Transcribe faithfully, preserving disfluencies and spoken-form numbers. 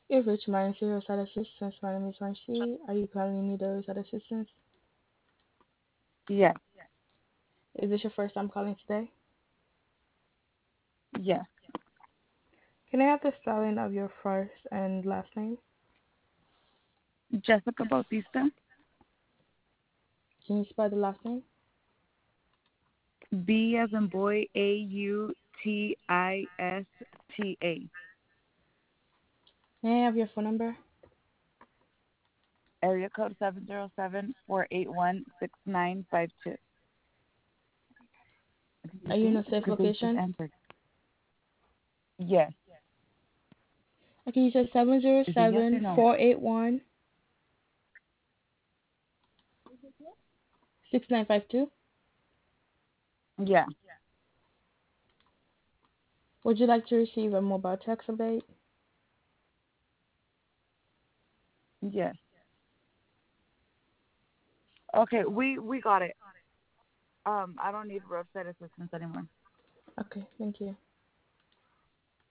You've reached my roadside assistance. My name is Marcy. Are you currently in need of roadside assistance? Yes, Is this your first time calling today? yes. Can I have the spelling of your first and last name? Jessica Bautista. Can you spell the last name? B as in boy. A U T I S T A. May I have your phone number? Area code seven zero seven four eight one six nine five two. You Are you in see? a safe Because they just location? entered. Yes. Okay, you said seven zero Is it yes or seven no? four eight one six nine five two. Yeah. Would you like to receive a mobile text update? Yes. Okay, we we got it. Um, I don't need roadside assistance anymore. Okay, thank you.